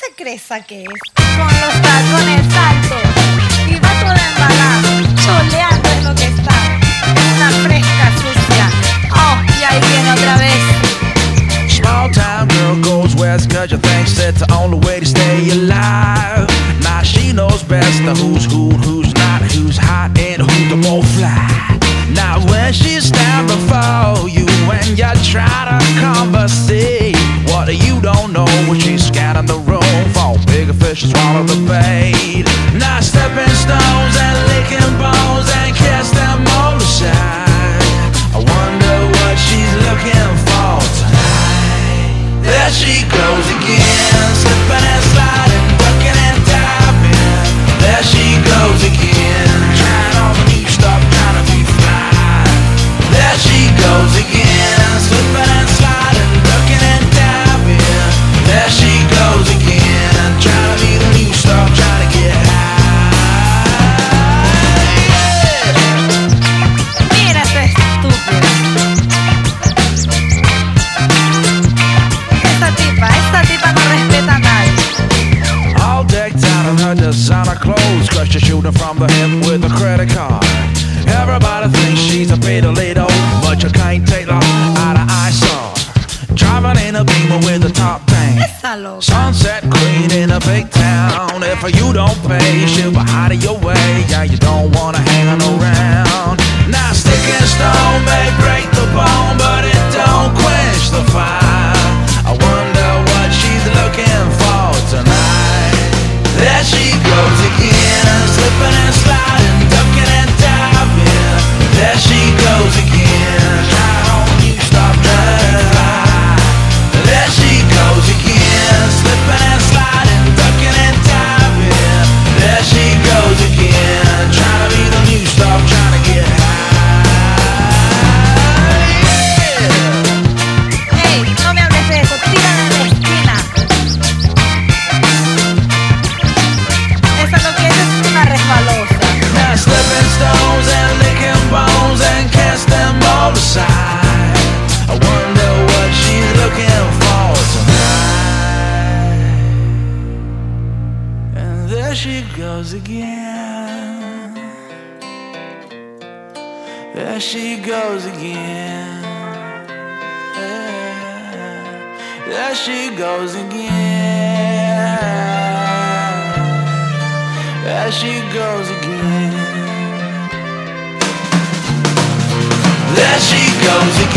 se cree esa que es? Con los tacones altos y va toda embalada, choleando es lo que está. Una fresca sucia. Oh, y ahí viene otra vez. Small town girl goes west cause you think that's the only way to stay alive. Now she knows best the who's who, who's not, who's hot and who the most fly. Now when she's down before you and you try to conversate, what you don't know when she's scanning the room for bigger fish to swallow the bait. Now stepping stones and licking bones and kiss them all aside. I wonder what she's looking for tonight. There she goes again, slipping and sliding, ducking and diving. There she goes again, trying all the new stuff, trying to be fly. There she goes again, slipping and sliding, ducking and diving. There she goes again, trying to be the new stuff, trying to get high. Mira esta estúpida. Esta tipa no respeta a nadie. All decked out in her designer clothes, cause she's shooting from the hip with a credit card. Everybody thinks she's a Fidelito, but you can't take her out of eyesight. Driving in a Beamer with the top tank. Esa loca. Sunset queen in a big town. If you don't pay, she'll be out of your way. Yeah, you don't wanna hang around. Now stick and stone may break the bone, but it don't quench the fire. I wonder what she's looking for tonight. There she goes again, slipping and sliding, ducking and diving. There she goes again, trying on you stop trying. There she goes again, slipping and sliding, ducking and diving. There she goes again, trying to be the new stuff, trying to get high. Yeah. Ey, no me hables de eso, tírala en la esquina. Esa lo que es una resbalosa. Now slipping stones and licking bones and cast them all aside. I wonder what she's looking for tonight. And there she goes again. There she goes again. Yeah. There she goes again. There she goes again. There she goes again.